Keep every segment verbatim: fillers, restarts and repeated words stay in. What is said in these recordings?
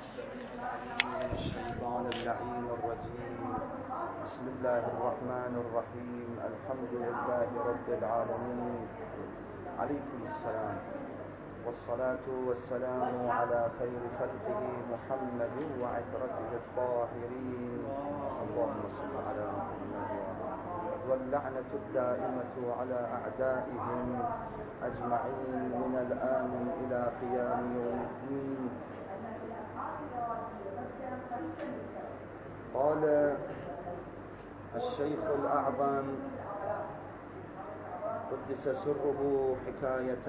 السميع العليم من الشيطان اللعين الرجيم. بسم الله الرحمن الرحيم. الحمد لله رب العالمين. عليكم السلام، والصلاة والسلام على خير خلقه محمد وعترته الطاهرين. اللهم صل على محمد وعلى، واللعنة الدائمة على أعدائهم أجمعين من الآن إلى قيام يوم الدين. قال الشيخ الأعظم قدس سره حكاية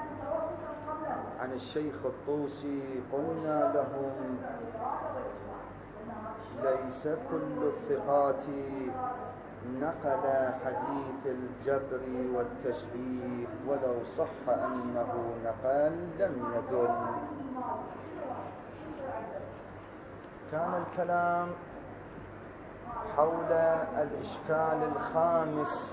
عن الشيخ الطوسي: قلنا لهم ليس كل الثقات نقل حديث الجبر والتشبيه، ولو صح أنه نقل لم يدل. كان الكلام حول الإشكال الخامس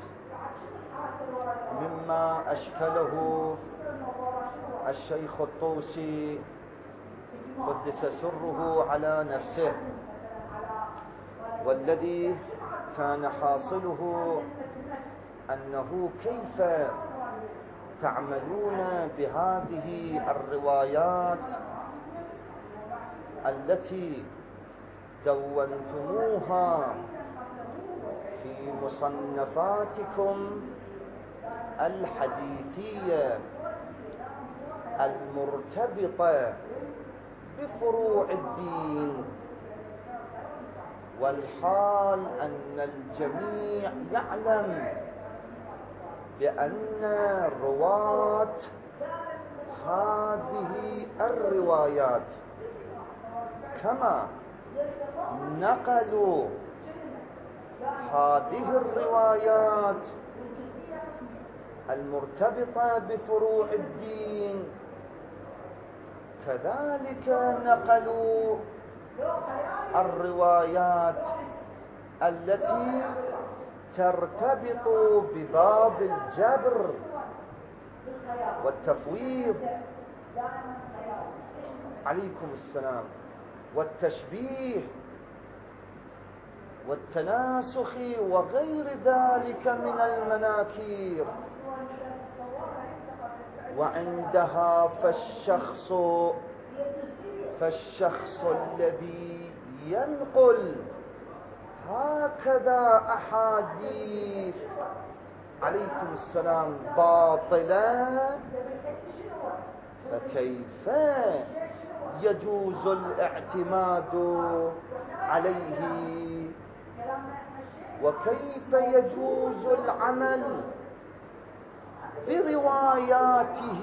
مما أشكله الشيخ الطوسي قدس سره على نفسه، والذي كان حاصله أنه كيف تعملون بهذه الروايات التي دونتموها في مصنفاتكم الحديثية المرتبطة بفروع الدين، والحال أن الجميع يعلم بأن رواة هذه الروايات كما نقلوا هذه الروايات المرتبطة بفروع الدين، كذلك نقلوا الروايات التي ترتبط بباب الجبر والتفويض، عليكم السلام، والتشبيه والتناسخ وغير ذلك من المناكير. وعندها فالشخص فالشخص الذي ينقل هكذا أحاديث، عليكم السلام، باطلة، فكيف يجوز الاعتماد عليه؟ وكيف يجوز العمل برواياته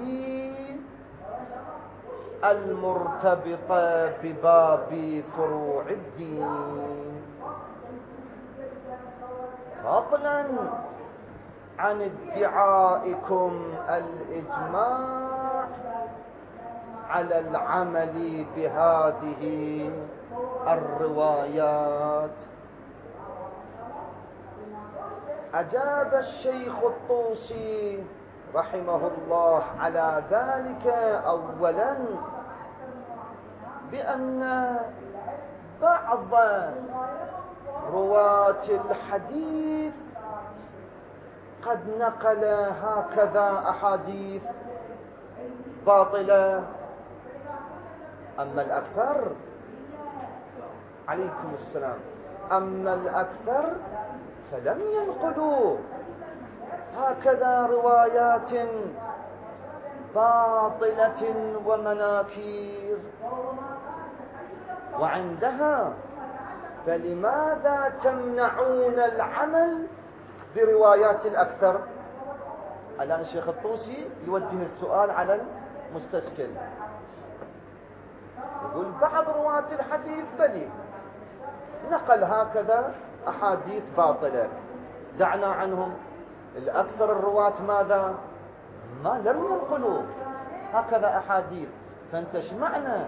المرتبطة بباب فروع الدين، فضلا عن ادعائكم الإجماع على العمل بهذه الروايات؟ أجاب الشيخ الطوسي رحمه الله على ذلك أولا بأن بعض رواة الحديث قد نقل هكذا أحاديث باطلة، أما الأكثر، عليكم السلام، أما الأكثر فلم ينقلوا هكذا روايات باطلة ومناكير. وعندها فلماذا تمنعون العمل بروايات الأكثر؟ الآن الشيخ الطوسي يوجه السؤال على المستشكل، يقول بعض رواة الحديث بلي نقل هكذا أحاديث باطلة، دعنا عنهم. الأكثر الرواة ماذا؟ ما لم ينقلوا هكذا أحاديث، فأنت ايش معنى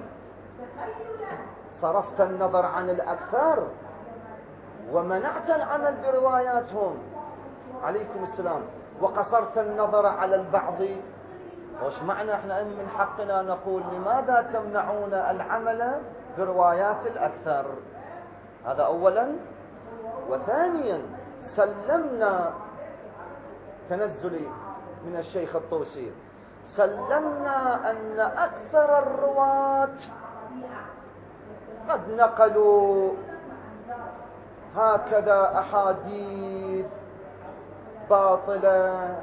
صرفت النظر عن الأكثر ومنعت العمل برواياتهم، عليكم السلام، وقصرت النظر على البعض وش معنى احنا من حقنا نقول لماذا تمنعون العمل بروايات الأكثر؟ هذا أولا. وثانيا سلمنا تنزلي من الشيخ الطوسي، سلمنا أن أكثر الرواة قد نقلوا هكذا أحاديث باطلة،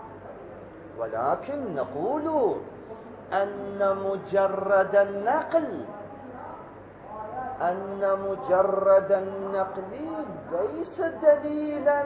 ولكن نقول أن مجرد النقل أن مجرد النقل ليس دليلا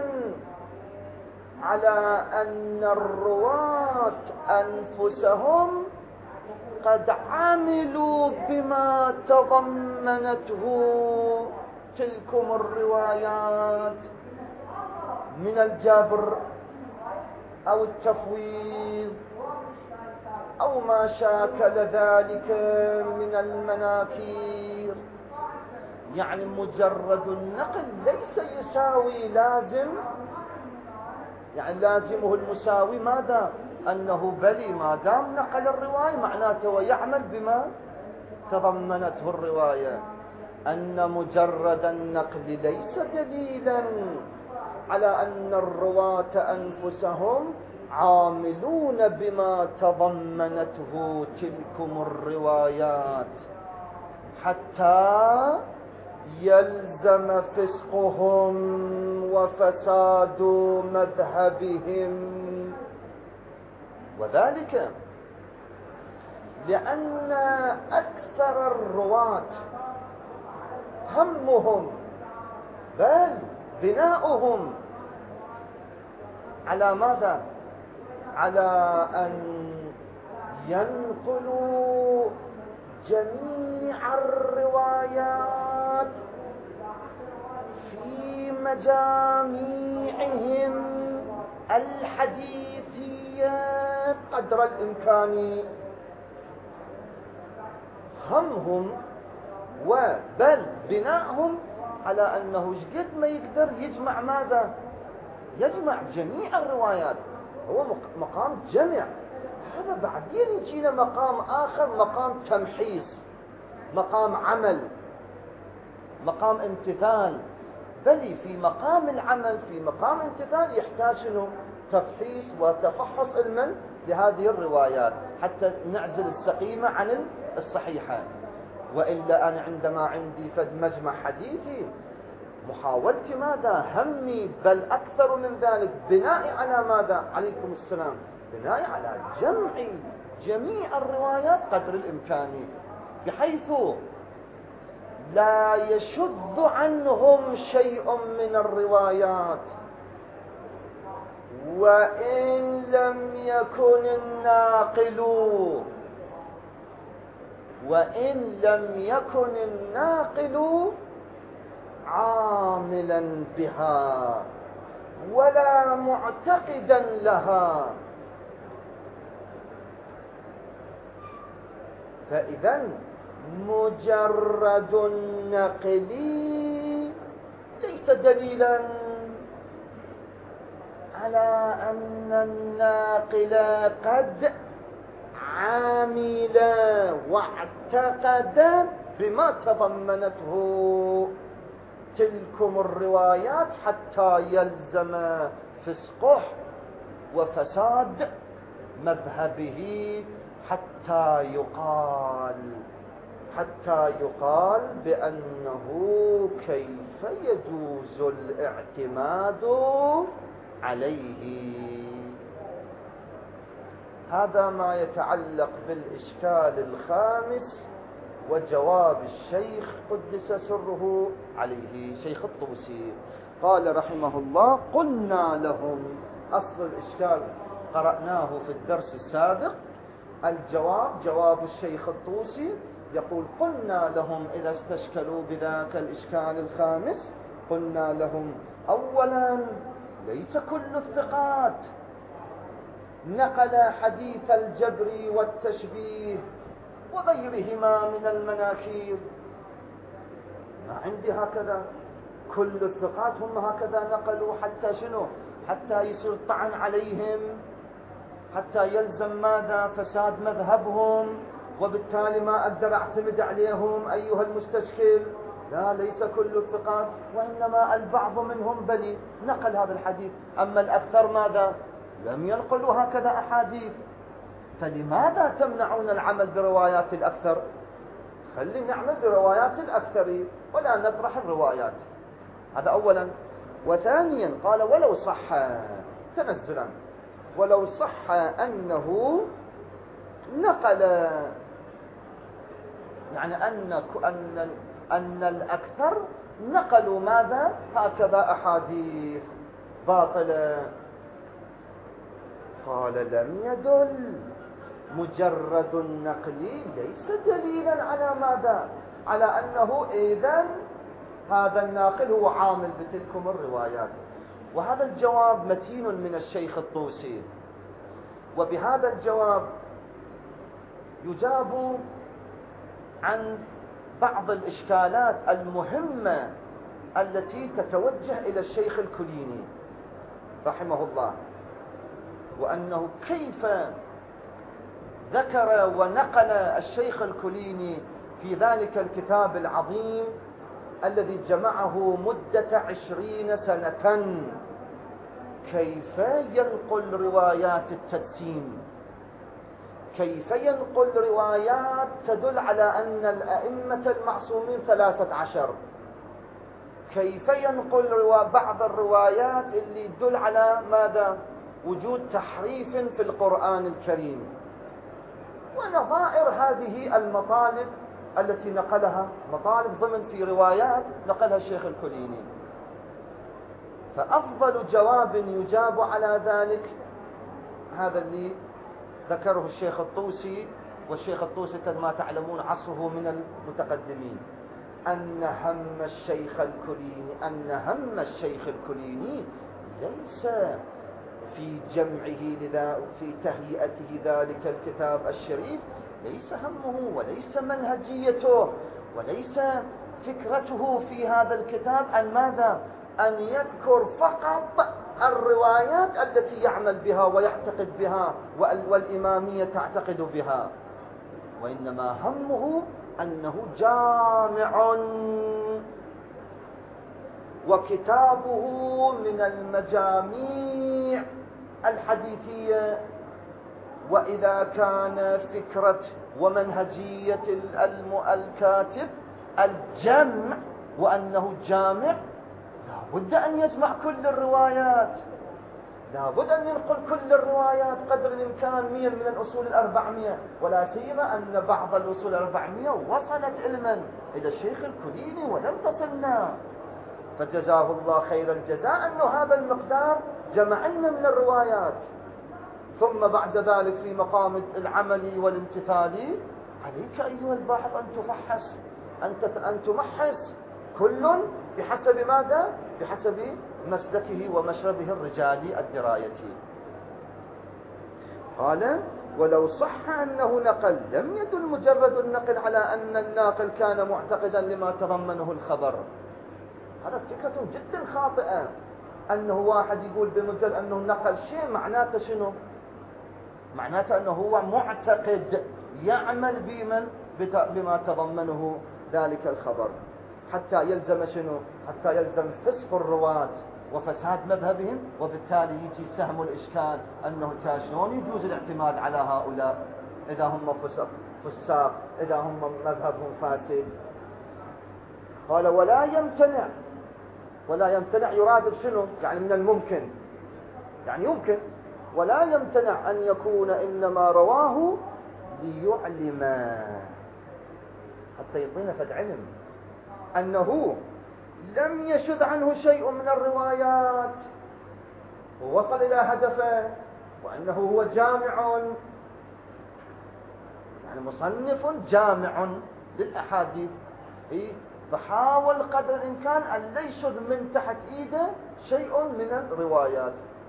على أن الرواة أنفسهم قد عملوا بما تضمنته تلكم الروايات من الجبر أو التفويض أو ما شاكل ذلك من المناكير. يعني مجرد النقل ليس يساوي لازم، يعني لازمه المساوي ماذا؟ أنه بلي ما دام نقل الرواية معناته ويعمل بما تضمنته الرواية. أن مجرد النقل ليس دليلا على أن الرواة أنفسهم عاملون بما تضمنته تلكم الروايات حتى يلزم فسقهم وفساد مذهبهم. وذلك لأن أكثر الرواة همهم بل بناؤهم على ماذا؟ على أن ينقلوا جميع الروايات في مجاميعهم الحديثية قدر الإمكان. همهم وبل بناءهم على أنه قد ما يقدر يجمع ماذا؟ يجمع جميع الروايات. هو مقام جمع. هذا بعدين يجينا مقام آخر، مقام تمحيص، مقام عمل، مقام امتثال. بل في مقام العمل في مقام امتثال يحتاج انه تفحيص وتفحص علما لهذه الروايات حتى نعزل السقيمة عن الصحيحة. وإلا أنا عندما عندي فد مجمع حديثي محاولتي ماذا؟ همي بل أكثر من ذلك بناء على ماذا؟ عليكم السلام. بناء على جمع جميع الروايات قدر الإمكان بحيث لا يشذ عنهم شيء من الروايات، وإن لم يكن الناقل وإن لم يكن الناقل عاملا بها ولا معتقدا لها. فإذا مجرد النقل ليس دليلا على أن الناقل قد عامل واعتقد بما تضمنته تلكم الروايات حتى يلزم فسقه وفساد مذهبه، حتى يقال حتى يقال بأنه كيف يجوز الاعتماد عليه. هذا ما يتعلق بالإشكال الخامس وجواب الشيخ قدس سره عليه شيخ الطوسي. قال رحمه الله: قلنا لهم. أصل الإشكال قرأناه في الدرس السابق. الجواب جواب الشيخ الطوسي يقول: قلنا لهم إذا استشكلوا بذاك الإشكال الخامس، قلنا لهم: أولا ليس كل الثقات نقل حديث الجبر والتشبيه وغيرهما من المناكير. ما عندي هكذا. كل الثقات هم هكذا نقلوا حتى شنو؟ حتى يصير طعن عليهم، حتى يلزم ماذا؟ فساد مذهبهم، وبالتالي ما أقدر أعتمد عليهم أيها المستشكل. لا، ليس كل الثقات، وإنما البعض منهم بلي نقل هذا الحديث، أما الأكثر ماذا؟ لم ينقلوا هكذا أحاديث. فلماذا تمنعون العمل بروايات الأكثر؟ خلينا نعمل بروايات الأكثر ولا نطرح الروايات. هذا أولا. وثانيا قال ولو صح تنزلا، ولو صح أنه نقل، يعني أن أن أن الأكثر نقلوا ماذا؟ هكذا أحاديث باطلة. قال لم يدل، مجرد النقل ليس دليلا على ماذا؟ على أنه إذن هذا الناقل هو عامل بتلكم الروايات. وهذا الجواب متين من الشيخ الطوسي، وبهذا الجواب يجاب عن بعض الإشكالات المهمة التي تتوجه إلى الشيخ الكليني رحمه الله، وأنه كيف ذكر ونقل الشيخ الكليني في ذلك الكتاب العظيم الذي جمعه مدة عشرين سنة، كيف ينقل روايات التجسيم، كيف ينقل روايات تدل على أن الأئمة المعصومين ثلاثة عشر، كيف ينقل بعض الروايات اللي تدل على ماذا؟ وجود تحريف في القرآن الكريم، ونظائر هذه المطالب التي نقلها، مطالب ضمن في روايات نقلها الشيخ الكليني. فأفضل جواب يجاب على ذلك هذا اللي ذكره الشيخ الطوسي، والشيخ الطوسي كما تعلمون عصره من المتقدمين، أن هم الشيخ الكليني أن هم الشيخ الكليني ليس في جمعه لذا في تهيئته ذلك الكتاب الشريف، ليس همه وليس منهجيته وليس فكرته في هذا الكتاب أن ماذا؟ أن يذكر فقط الروايات التي يعمل بها ويعتقد بها والإمامية تعتقد بها، وإنما همه أنه جامع، وكتابه من المجاميع الحديثية. وإذا كان فكرة ومنهجية الكاتب الجمع وأنه جامع، لا بد أن يجمع كل الروايات، لا بد أن ينقل كل الروايات قدر الإمكان مية من الأصول الأربعمية، ولا سيما أن بعض الأصول الأربعمية وصلت علما إلى الشيخ الكليني ولم تصلنا، فجزاه الله خير الجزاء أنه هذا المقدار جمع لنا من الروايات. ثم بعد ذلك في مقام العمل والامتثال عليك أيها الباحث أن تفحص، أن تمحص كل بحسب ماذا؟ بحسب مسلكه ومشربه الرجالي الدرايتي. قال ولو صح أنه نقل لم يدل مجرد النقل على أن الناقل كان معتقدا لما تضمنه الخبر. هذا فكرة جدا خاطئة، أنه واحد يقول بمجرد أنه نقل شيء معناته شنو؟ معناته أنه هو معتقد يعمل بمن بما تضمنه ذلك الخبر، حتى يلزم شنو؟ حتى يلزم فسق الرواة وفساد مذهبهم، وبالتالي يجي سهم الإشكال أنه شلون يجوز الاعتماد على هؤلاء إذا هم فسق فساق، إذا هم مذهبهم فاسد. قال ولا يمتنع، ولا يمتنع يراد شنو؟ يعني من الممكن، يعني يمكن، ولا يمتنع أن يكون إنما رواه ليعلم، حتى يعطينا فد علم أنه لم يشذ عنه شيء من الروايات ووصل إلى هدفه، وأنه هو جامع، يعني مصنف جامع للأحاديث، فحاول قدر الإمكان أن لا يشذ من تحت إيده شيء من الروايات،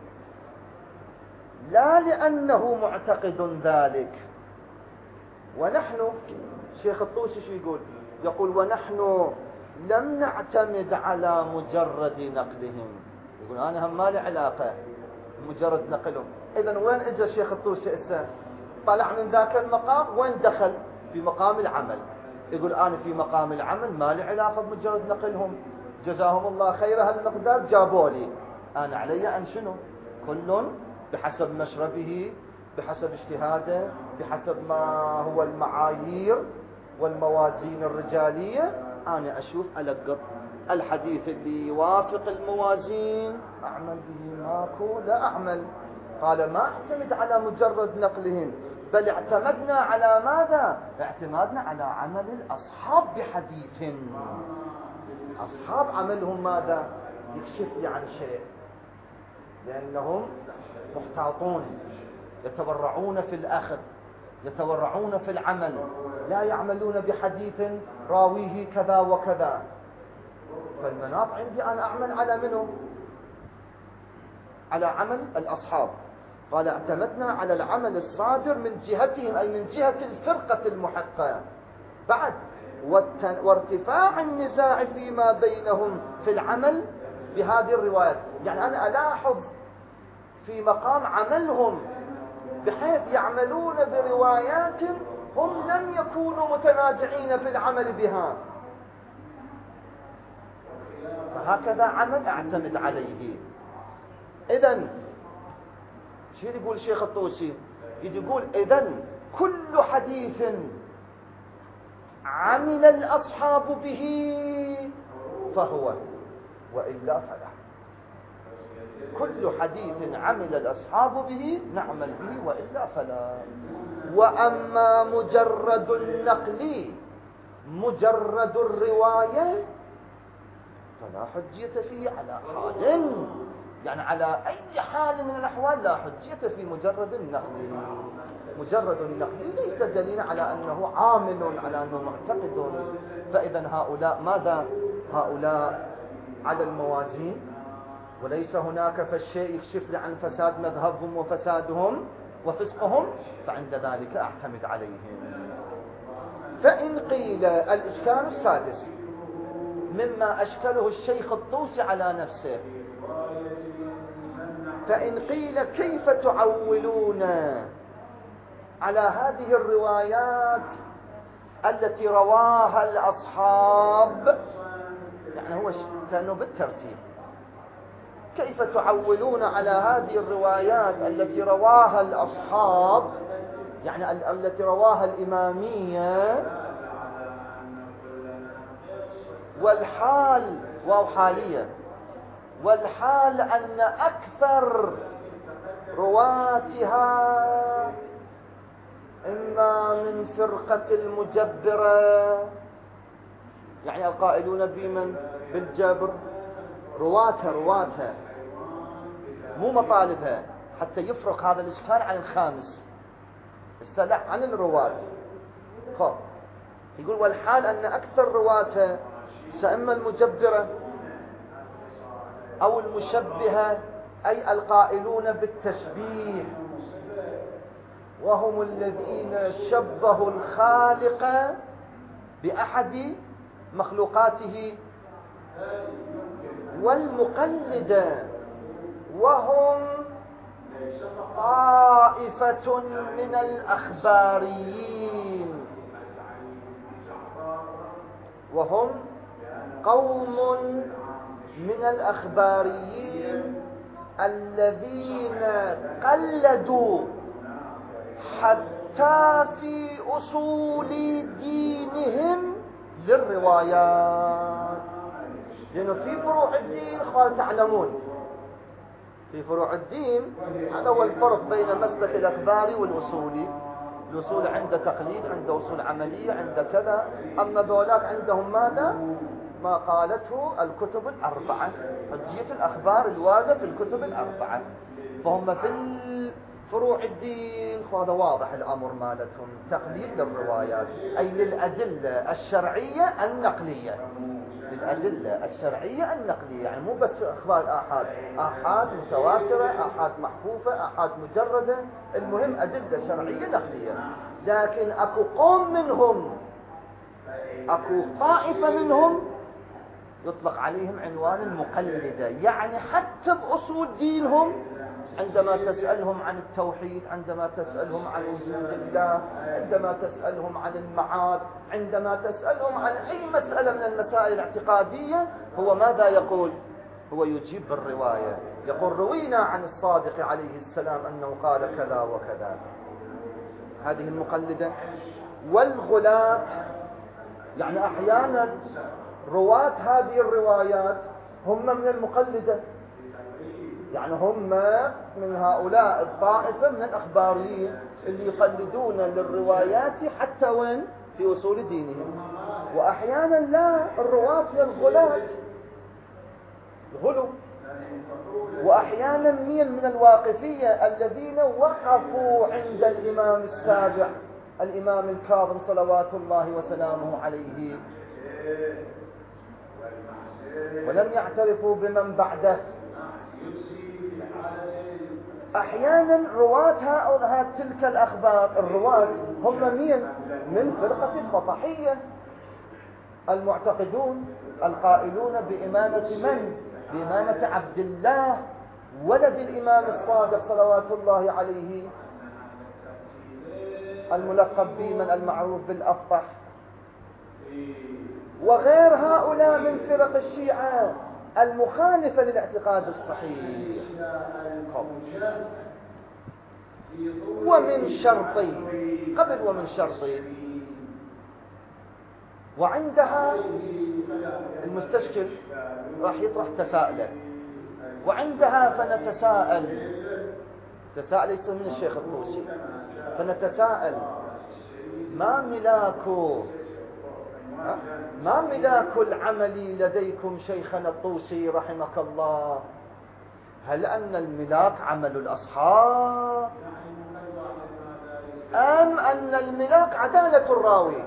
لا لأنه معتقد ذلك. ونحن شيخ الطوسي شو يقول؟ يقول ونحن لم نعتمد على مجرد نقلهم. يقول أنا هم ما لي علاقة مجرد نقلهم. إذن وين إجا الشيخ الطوسي إسا؟ طلع من ذاك المقام، وين دخل؟ في مقام العمل. يقول أنا في مقام العمل ما لي علاقة بمجرد نقلهم، جزاهم الله خير هالمقدار جابوا لي، أنا علي أن شنو؟ كل بحسب مشربه، بحسب اجتهاده، بحسب ما هو المعايير والموازين الرجالية، أنا أشوف ألقط الحديث اللي يوافق الموازين أعمل به، ماكو لا أعمل. قال ما اعتمد على مجرد نقلهم، بل اعتمدنا على ماذا؟ اعتمدنا على عمل الأصحاب بحديث. أصحاب عملهم ماذا؟ يكشف لي عن شيء، لأنهم محتاطون، يتورعون في الأخذ، يتورعون في العمل، لا يعملون بحديث راويه كذا وكذا. فالمناط عندي أن أعمل على منه؟ على عمل الأصحاب. قال اعتمدنا على العمل الصادر من جهتهم، أي من جهة الفرقة المحقة بعد، وارتفاع النزاع فيما بينهم في العمل بهذه الروايات. يعني أنا ألاحظ في مقام عملهم بحيث يعملون بروايات هم لم يكونوا متنازعين في العمل بها، فهكذا عمل أعتمد عليه. إذن شو يقول الشيخ الطوسي؟ يقول إذن كل حديث عمل الأصحاب به فهو، وإلا فلا. كل حديث عمل الأصحاب به نعمل به، وإلا فلا. وأما مجرد النقل، مجرد الرواية، فلا حجية فيه على حال، يعني على أي حال من الأحوال لا حجية في مجرد النقل. مجرد النقل ليس دليل على أنه عامل، على أنه معتقد. فإذا هؤلاء ماذا؟ هؤلاء على الموازين، وليس هناك فالشيء يكشف لي عن فساد مذهبهم وفسادهم وفسقهم، فعند ذلك أعتمد عليهم. فإن قيل الإشكال السادس مما أشكله الشيخ الطوسي على نفسه، فإن قيل كيف تعولون على هذه الروايات التي رواها الأصحاب، يعني هو كانوا بالترتيب، كيف تعولون على هذه الروايات التي رواها الأصحاب، يعني التي رواها الإمامية، والحال واو حالية، والحال أن أكثر رواتها إما من فرقة المجبرة، يعني القائلون بمن بالجبر، رواتها رواتها مو مطالبها، حتى يفرق هذا الإشكال عن الخامس السلح عن الرواة. خب يقول والحال أن أكثر رواتها سإما المجبرة أو المشبهة، أي القائلون بالتشبيه، وهم الذين شبهوا الخالق بأحد مخلوقاته، والمقلد، وهم طائفة من الأخباريين، وهم قوم من الأخباريين الذين قلدوا حتى في أصول دينهم للروايات. لأنه في فروع الدين قال تعلمون، في فروع الدين هذا هو الفرق بين مسلك الأخباري والأصولي. الأصول عند تقليد، عند أصول عملية، عند كذا. أما ذولاك عندهم ماذا؟ ما قالته الكتب الأربعة، حجية الأخبار الواردة في الكتب الأربعة. فهم في فروع الدين هذا واضح الأمر مالتهم تقليد للروايات، أي للأدلة الشرعية النقلية، للأدلة الشرعية النقلية، يعني مو بس أخبار الآحاد، آحاد متواترة، آحاد محفوفة، آحاد مجردة، المهم أدلة شرعية نقلية. لكن أكو قوم منهم، أكو طائفة منهم يطلق عليهم عنوان المقلدة، يعني حتى بأصول دينهم عندما تسألهم عن التوحيد، عندما تسألهم عن وجود الله، عندما تسألهم عن المعاد، عندما تسألهم عن أي مسألة من المسائل الاعتقادية، هو ماذا يقول؟ هو يجيب بالرواية، يقول روينا عن الصادق عليه السلام أنه قال كذا وكذا. هذه المقلدة. والغلاة، يعني أحيانا رواة هذه الروايات هم من المقلدة، يعني هم من هؤلاء الطائفة من الأخباريين اللي يقلدون للروايات حتى وين؟ في أصول دينهم. وأحيانا لا، الرواة للغلاة غلو. وأحيانا مين من الواقفية الذين وقفوا عند الإمام السابع الإمام الكاظم صلوات الله وسلامه عليه، ولم يعترفوا بمن بعده. أحيانا رواة هؤلاء تلك الأخبار، الرواة هم مين؟ من فرقة الفطحية المعتقدون القائلون بإمامة من؟ بإمامة عبد الله ولد الإمام الصادق صلوات الله عليه، الملقب بمن المعروف بالأفطح. وغير هؤلاء من فرق الشيعة المخالفة للاعتقاد الصحيح. ومن شرطي قبل ومن شرطي. وعندها المستشكل راح يطرح تساؤله، وعندها فنتساءل تساؤل يصير من الشيخ الطوسي، فنتساءل ما ملاك ما ملاك العمل لديكم شيخنا الطوسي رحمك الله؟ هل أن الملاك عمل الأصحاب أم أن الملاك عدالة الراوي؟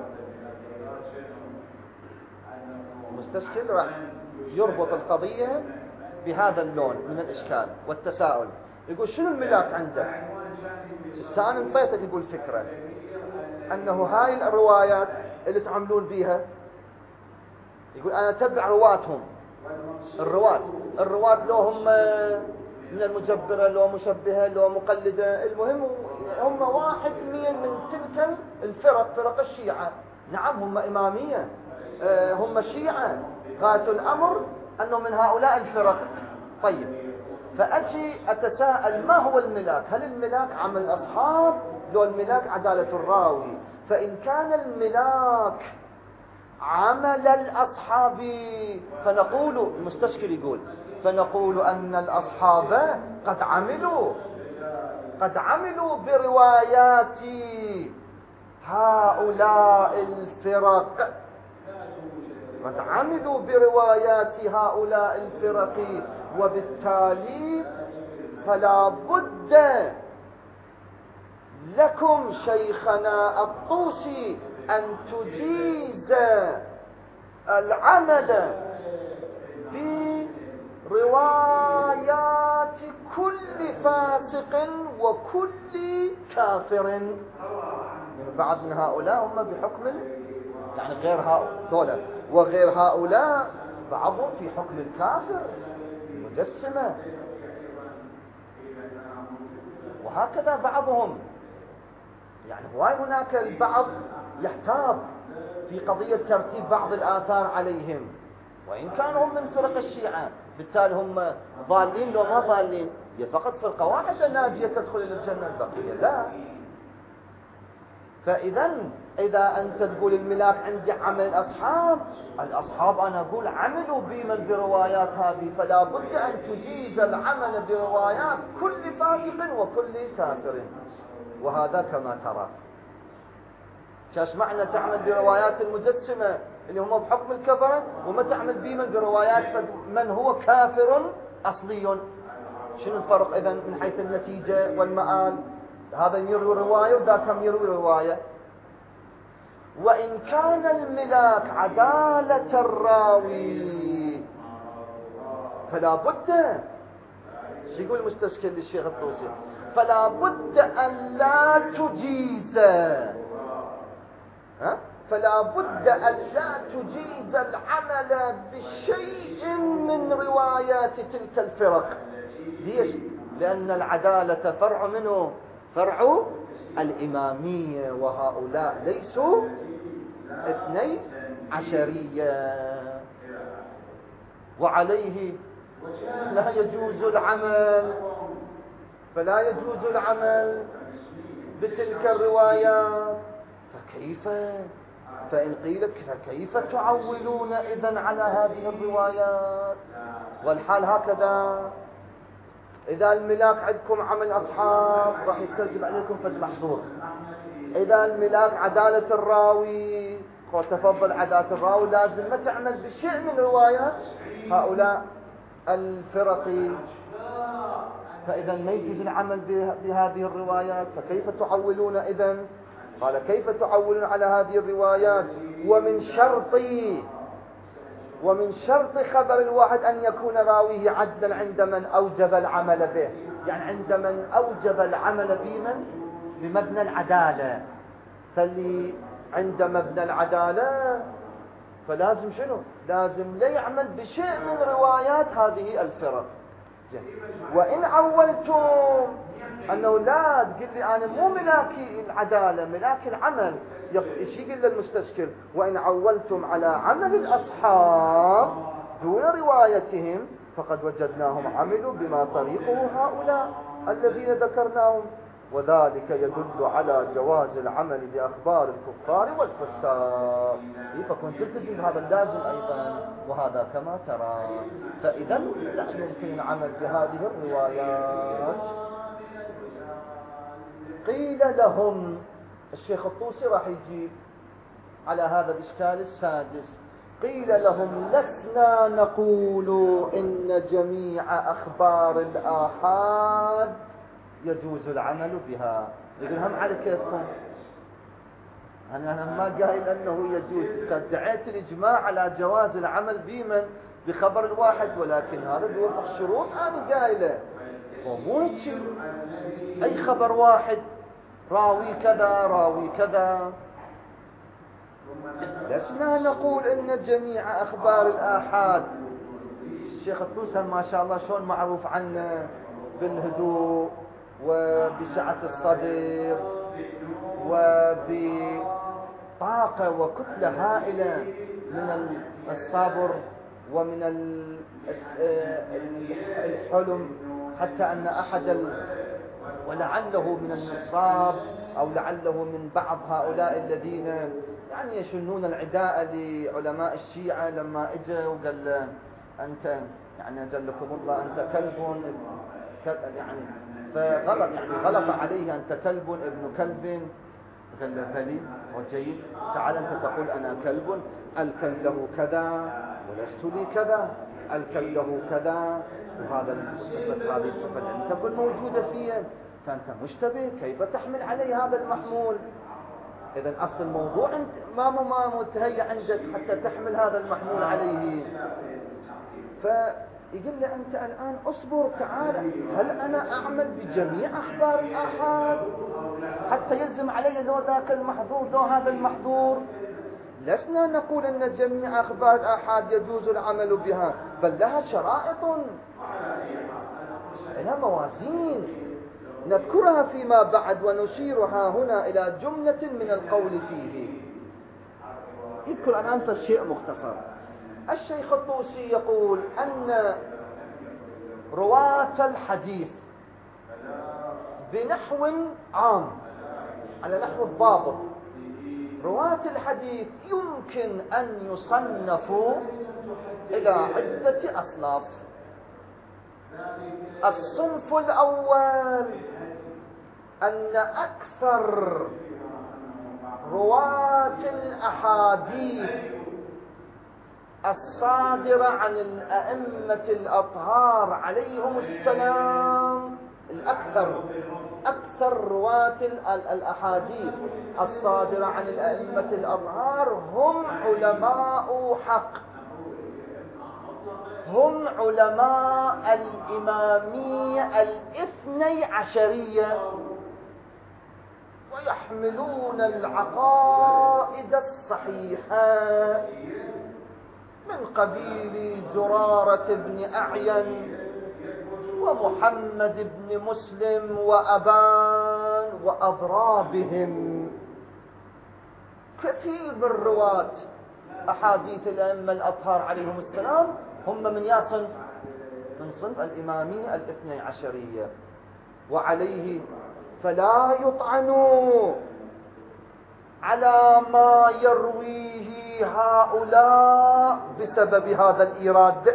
المستشكل راح يربط القضية بهذا اللون من الإشكال والتساؤل. يقول شنو الملاك عندك؟ السان انطيتك يقول فكرة أنه هاي الروايات اللي تعملون بيها، يقول أنا أتبع رواتهم. الرواة الرواة لو هم من المجبرة لو مشبهة لو مقلدة، المهم هم واحد من تلك الفرق، فرق الشيعة. نعم هم إمامية، هم شيعة، غاية الأمر أنه من هؤلاء الفرق. طيب، فأجي أتساءل ما هو الملاك؟ هل الملاك عمل الأصحاب لو الملاك عدالة الراوي؟ فإن كان الملاك عمل الأصحاب فنقول، المستشكل يقول فنقول أن الأصحاب قد عملوا قد عملوا بروايات هؤلاء الفرق قد عملوا بروايات هؤلاء الفرق وبالتالي فلا بد لكم شيخنا الطوسي أن تجيز العمل بروايات كل فاسق وكل كافر. يعني بعض من هؤلاء هم بحكم يعني غير هؤلاء وغير هؤلاء بعضهم في حكم الكافر المجسمة، وهكذا بعضهم. يعني هواي هناك البعض يحتاط في قضية ترتيب بعض الآثار عليهم، وإن كانوا هم من فرق الشيعة، بالتالي هم ضالين لو ما ضالين، هي فقط فرقة واحدة ناجية تدخل إلى الجنة، البقية لا. فإذا إذا أنت تقول الملاك عندي عمل الأصحاب، الأصحاب أنا أقول عملوا بمن بروايات هذه، فلا بد أن تجيز العمل بروايات كل فاسق وكل كافر. وهذا كما ترى. شاش معنى تعمل بروايات المجسمة اللي هم بحكم الكفرة، وما تعمل بمن بروايات من هو كافر أصلي؟ شنو الفرق إذن من حيث النتيجة والمآل؟ هذا يروي رواية وذاك يروي رواية. وإن كان الملاك عدالة الراوي فلا بد، شو يقول المستشكل للشيخ الطوسي؟ فلا بد أن لا تجيز ها؟ فلا بد أن لا تجيز العمل بشيء من روايات تلك الفرق. ليش؟ لأن العدالة فرع منه، فرع الإمامية، وهؤلاء ليسوا اثني عشرية، وعليه لا يجوز العمل، فلا يجوز العمل بتلك الروايات. فكيف فإن قيل فكيف تعولون إذن على هذه الروايات؟ والحال هكذا، إذا الملاك عندكم عمل أصحاب راح يستلزم عليكم فد محظور، إذا الملاك عدالة الراوي وتفضل عدالة الراوي لازم ما تعمل بشيء من روايات هؤلاء الفرق، فإذا ما يجوز العمل بهذه الروايات. فكيف تعولون إذن؟ قال كيف تعولون على هذه الروايات؟ ومن شرط ومن شرط خبر الواحد أن يكون راويه عدلا عند من أوجب العمل به، يعني عند من أوجب العمل بمن بمبنى العدالة، فاللي عند مبنى العدالة فلازم شنو؟ لازم لا يعمل بشيء من روايات هذه الفرق. وإن عولتم أنه لا تقول لي أنا مو ملاكي العدالة ملاكي العمل، ايش يقول للمستشكل؟ وإن عولتم على عمل الأصحاب دون روايتهم فقد وجدناهم عملوا بما طريقه هؤلاء الذين ذكرناهم، وذلك يدل على جواز العمل بأخبار الكفار والفساق. فكنت تلتزم بهذا اللازم أيضا، وهذا كما ترى. فإذا لا يمكن العمل بهذه الروايات. قيل لهم، الشيخ الطوسي راح يجيب على هذا الإشكال السادس، قيل لهم لسنا نقول إن جميع أخبار الآحاد يجوز العمل بها. يقول هم على كيفكم، أنا ما قايل أنه يجوز، ادعيت الإجماع على جواز العمل بمن بخبر الواحد، ولكن هذا بوفق شروط أنا قايله، ومو هيك أي خبر واحد راوي كذا راوي كذا. لسنا نقول إن جميع أخبار الآحاد. الشيخ الطوسي ما شاء الله شلون معروف عنه بالهدوء وبسعة الصدر وبطاقة وكتلة هائلة من الصبر ومن الحلم، حتى أن أحد ولعله من النصاب أو لعله من بعض هؤلاء الذين يعني يشنون العداء لعلماء الشيعة لما اجى وقال أنت يعني جلكم الله أنت كلب يعني، فغلط يعني غلط عليه أنت كلب ابن كلب، قال له بلي وجيد، تعال أنت تقول أنا كلب، الكلب له كذا ولست لي كذا، الكلب له كذا، وهذا الصفة هذه الصفة لم تكن موجودة فيه، فأنت مشتبه كيف تحمل عليه هذا المحمول؟ إذن أصل الموضوع أنت ما ما متهيأ عندك حتى تحمل هذا المحمول عليه. فيقول لي أنت الآن أصبر تعال، هل أنا أعمل بجميع أخبار الآحاد حتى يلزم علي لو ذاك المحظور لو هذا المحظور؟ لسنا نقول أن جميع أخبار الآحاد يجوز العمل بها، بل لها شرائط، لها موازين نذكرها فيما بعد ونشيرها هنا إلى جملة من القول فيه. يذكر الآن فالشيء مختصر. الشيخ الطوسي يقول أن رواة الحديث بنحو عام على نحو الضابط، رواة الحديث يمكن أن يصنفوا إلى عدة أصناف. الصنف الأول أن أكثر رواة الأحاديث الصادرة عن الأئمة الأطهار عليهم السلام، الأكثر أكثر رواة الأحاديث الصادرة عن الأئمة الأطهار هم علماء حق، هم علماء الإمامية الاثني عشرية، ويحملون العقائد الصحيحة من قبيل زرارة بن أعين ومحمد بن مسلم وأبان وأضرابهم. كثير من رواة أحاديث الأئمة الأطهار عليهم السلام هم من يا صنف؟ من صنف الإمامية الاثني عشرية. وعليه فلا يطعنوا على ما يرويه هؤلاء بسبب هذا الإيراد.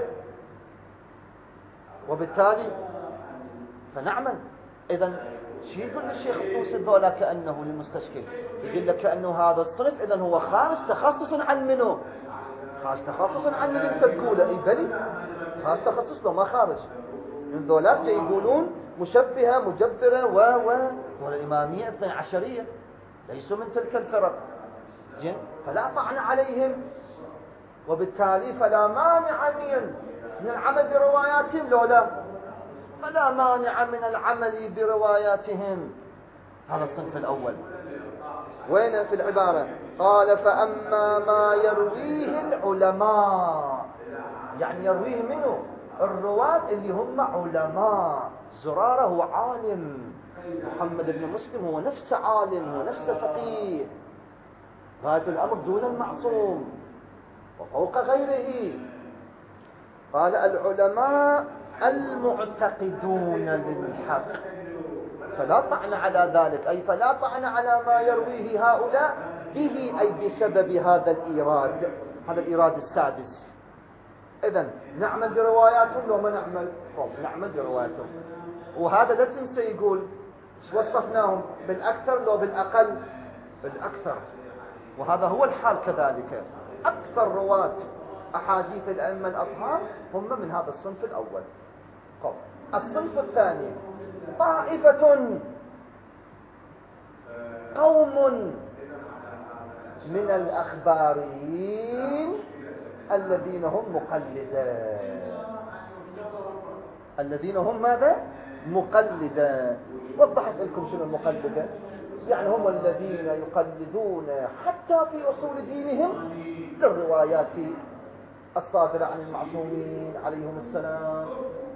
وبالتالي فنعمل. إذن شو يقول الشيخ الطوسي ذولا كأنه للمستشكل؟ يقول لك كأنه هذا الصنف إذن هو خارج تخصص عن منه؟ خارج تخصص عن من انت تقوله؟ اي بلي خارج تخصص له، ما خارج. من ذولاك يقولون مشبهة مجبرة و و والإمامية اثني عشرية ليسوا من تلك الفرق. زين، فلا طعن عليهم، وبالتالي فلا مانع من من العمل برواياتهم. لولا فلا مانع من العمل برواياتهم. هذا الصنف الأول. وين في العبارة؟ قال فأما ما يرويه العلماء، يعني يرويه منه الرواة اللي هم علماء. زرارة هو عالم، محمد بن مسلم هو نفسه عالم ونفسه فقيه، غاية الأمر دون المعصوم وفوق غيره. قال العلماء المعتقدون للحق، فلا طعن على ذلك، أي فلا طعن على ما يرويه هؤلاء به، أي بسبب هذا الإيراد، هذا الإيراد السادس. إذن نعمل برواياتهم لو ما نعمل؟ نعمل برواياتهم. وهذا لا تنسى يقول وصفناهم بالأكثر لو بالأقل؟ بالأكثر. وهذا هو الحال كذلك. أكثر رواة أحاديث الأئمة الأطهار هم من هذا الصنف الأول. الصنف الثاني طائفة قوم من الأخباريين الذين هم مقلدان. الذين هم ماذا؟ مقلدان. وضحت لكم شنو المقلدة؟ يعني هم الذين يقلدون حتى في أصول دينهم للروايات الصادرة عن المعصومين عليهم السلام.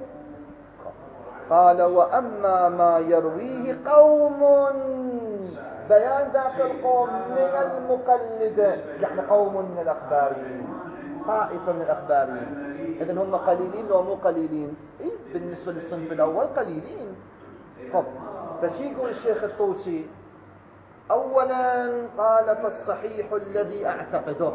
قال وأما ما يرويه قوم، بيان ذاك القوم من المقلدة، يعني قوم من الأخباريين، طائفة من الأخباريين. إذن هم قليلين لو مو قليلين؟ إيه؟ بالنسبة للصنف الأول قليلين. طب فشي يقول الشيخ الطوسي؟ أولا قال فالصحيح الذي أعتقده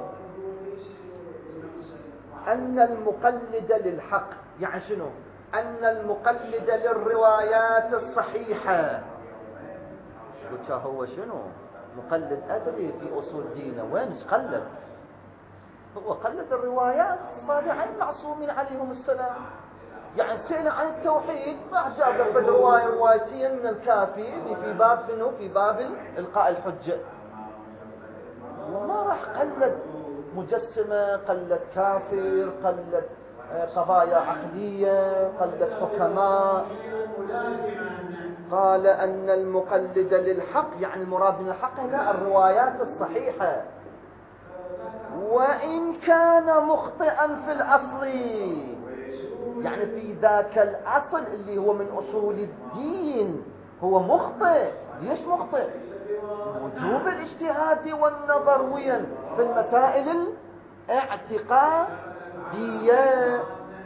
أن المقلد للحق، يعني شنو؟ أن المقلد للروايات الصحيحة. قلت هو شنو؟ مقلد أدري في أصول دينه، وين قلد؟ هو قلد الروايات الصادرة عن المعصومين عليهم السلام. يعني سئل عن التوحيد ما جاب لك رواية روايتين من الكافي اللي في باب منه في باب إلقاء الحجة، وما راح قلد مجسمة، قلد كافر، قلد قضايا عقلية، قلد حكماء. قال أن المقلد للحق، يعني المراد من الحق هنا الروايات الصحيحة، وإن كان مخطئا في الأصل، يعني في ذاك الأصل اللي هو من أصول الدين هو مخطئ. ليش مخطئ؟ وجوب الاجتهاد والنظر وين؟ في المسائل الاعتقادية.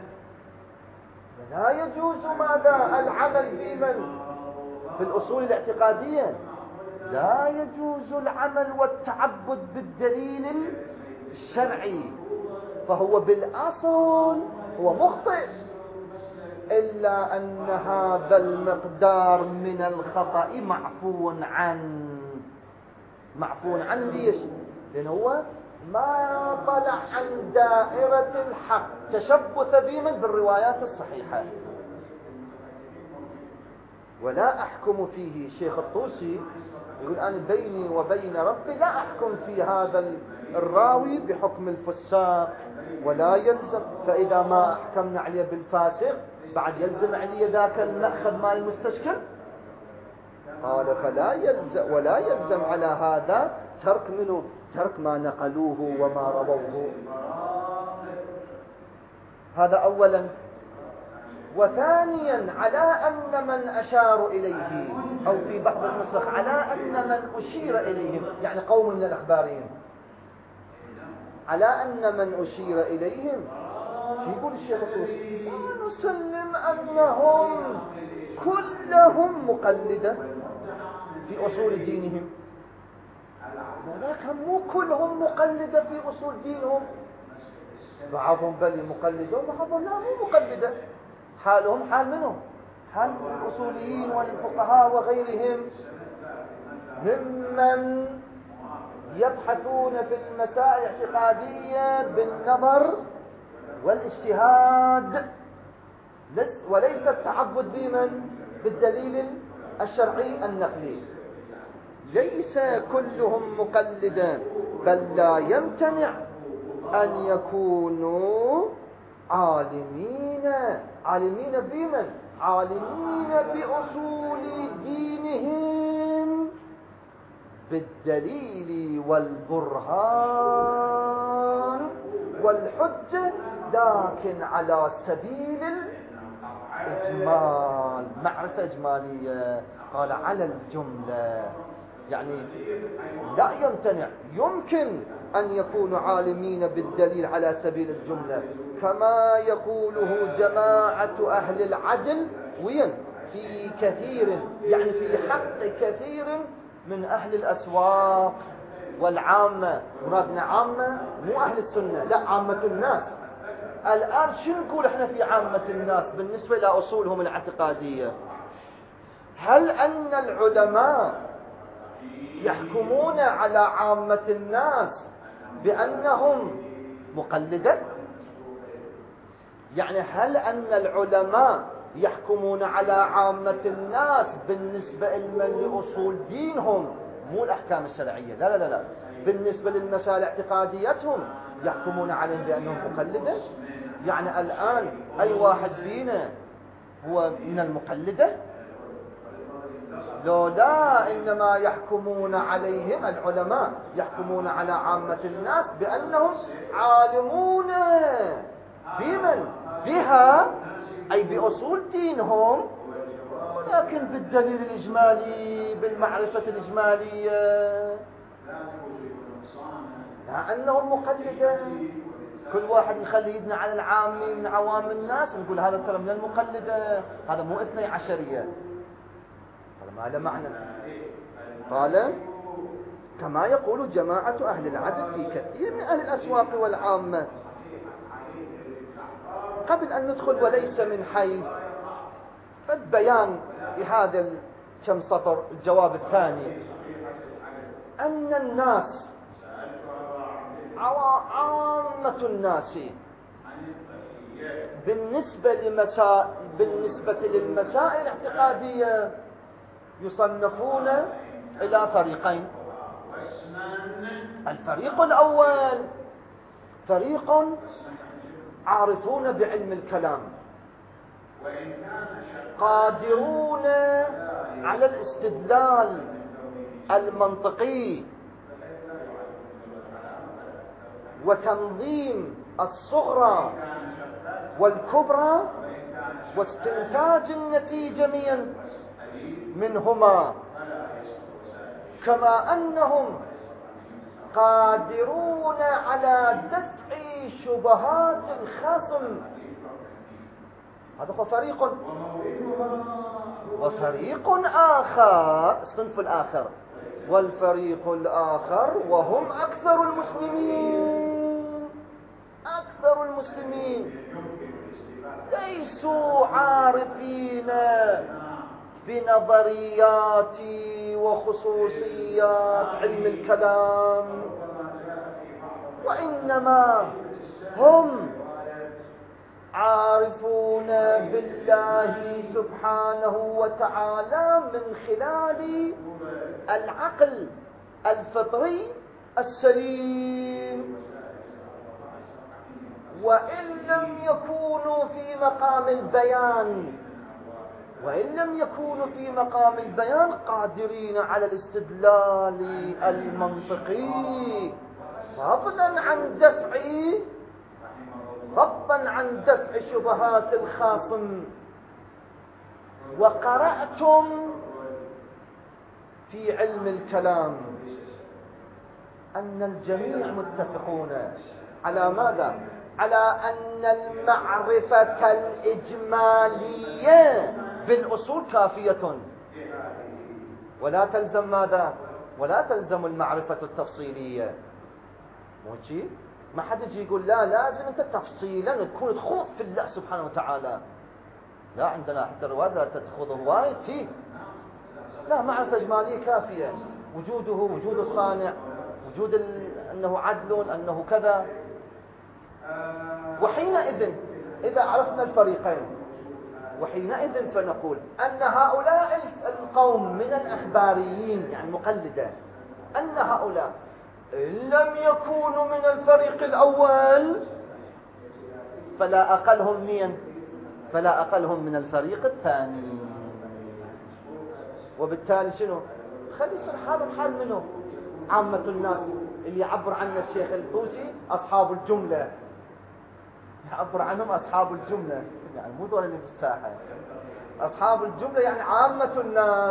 لا يجوز ماذا؟ العمل في من؟ في الأصول الاعتقادية لا يجوز العمل والتعبد بالدليل الشرعي، فهو بالأصل هو مخطئ، إلا أن هذا المقدار من الخطأ معفو عن معفو عن ليش؟ لأنه هو ما طلع عن دائرة الحق، تشبث بمن؟ بالروايات الصحيحة. ولا أحكم فيه. الشيخ الطوسي يقول أنا بيني وبين ربي لا أحكم في هذا الراوي بحكم الفساق، ولا يلزم، فإذا ما أحكمنا عليه بالفاسق بعد يلزم عليه ذاك المأخذ مال المستشكل. قال فلا يلزم، ولا يلزم على هذا ترك منه ترك ما نقلوه وما رووه. هذا أولا. وثانيا على أن من أشار إليه، أو في بعض النسخ على أن من أشير إليهم، يعني قوم من الأخباريين، على أن من أشير إليهم. يقول الشيخ الطوسي ونسلم أنهم كلهم مقلدة في أصول دينهم، ولكن مو كلهم مقلدة في أصول دينهم، بعضهم بل مقلدون وبعضهم لا مو مقلدة، حالهم حال منهم، حال الأصوليين والفقهاء وغيرهم ممن يبحثون في المسائل الاعتقادية بالنظر والاجتهاد وليس التعبد بمن بالدليل الشرعي النقلي. ليس كلهم مقلدا، بل لا يمتنع أن يكونوا عالمين. عالمين بمن؟ عالمين بأصول دينهم بالدليل والبرهان والحجة، لكن على سبيل الإجمال، معرفة إجمالية. قال على الجملة، يعني لا يمتنع، يمكن أن يكونوا عالمين بالدليل على سبيل الجملة، كما يقوله جماعة أهل العدل وين في كثير، يعني في حق كثير من أهل الأسواق والعامة. مرادنا عامة مو أهل السنة، لا، عامة الناس. الآن شو نقول احنا في عامة الناس بالنسبة لأصولهم الاعتقادية؟ هل أن العلماء يحكمون على عامة الناس بأنهم مقلدة؟ يعني هل أن العلماء يحكمون على عامة الناس بالنسبة لمن لأصول دينهم، مو الأحكام الشرعية، لا لا لا، بالنسبة للمسائل اعتقاديتهم يحكمون عليهم بأنهم مقلدة؟ يعني الآن أي واحد فينا هو من المقلدة؟ لو لا، إنما يحكمون عليهم العلماء، يحكمون على عامة الناس بأنهم عالمون بمن بها، أي بأصول دينهم، لكن بالدليل الإجمالي، بالمعرفة الإجمالية، لا أنهم مقلدة. كل واحد نخلي يدنا على العامي من عوام الناس نقول هذا ترى من المقلدة، هذا مو اثني عشرية، هذا ما له معنى. قال كما يقول جماعة أهل العدل في كثير من أهل الأسواق والعامة. قبل أن ندخل وليس من حيث البيان بهذا كم سطر، الجواب الثاني أن الناس عامة الناس بالنسبة لمسائل بالنسبة للمسائل الاعتقادية يصنفون إلى فريقين. الفريق الأول فريق عارفون بعلم الكلام، قادرون على الاستدلال المنطقي وتنظيم الصغرى والكبرى واستنتاج النتيجة منهما، كما أنهم قادرون على دفع شبهات الخصم. هذا هو فريق. وفريق آخر، الصنف الآخر، والفريق الآخر وهم أكثر المسلمين، أكثر المسلمين ليسوا عارفين بنظريات وخصوصيات علم الكلام، وإنما هم عارفون بالله سبحانه وتعالى من خلال العقل الفطري السليم، وإن لم يكونوا في مقام البيان وإن لم يكونوا في مقام البيان قادرين على الاستدلال المنطقي، فضلا عن دفع فضلا فضلا عن دفع شبهات الخاصم، وقرأتم في علم الكلام أن الجميع متفقون على ماذا؟ على أن المعرفة الإجمالية بالأصول كافية، ولا تلزم ماذا؟ ولا تلزم المعرفة التفصيلية. مو شيء؟ ما حد يجي يقول لا لازم أنت تفصيلا تكون تخوض في الله سبحانه وتعالى. لا، عندنا حتى الرواية لا تتخوض هوايتي، لا، معرفة إجمالية كافية، وجوده، وجود الصانع، وجود ال... أنه عدل، أنه كذا. وحينئذ إذا عرفنا الفريقين، وحينئذ فنقول أن هؤلاء القوم من الأخباريين يعني مقلدة، أن هؤلاء إن لم يكونوا من الفريق الأول فلا أقلهم مين؟ فلا أقلهم من الفريق الثاني. وبالتالي شنو؟ خلي يصير حالهم حال منه. عامة الناس اللي يعبر عنه الشيخ الطوسي أصحاب الجملة، يعبر عنهم أصحاب الجملة، يعني مو دول اللي بالساحة، أصحاب الجملة يعني عامة الناس.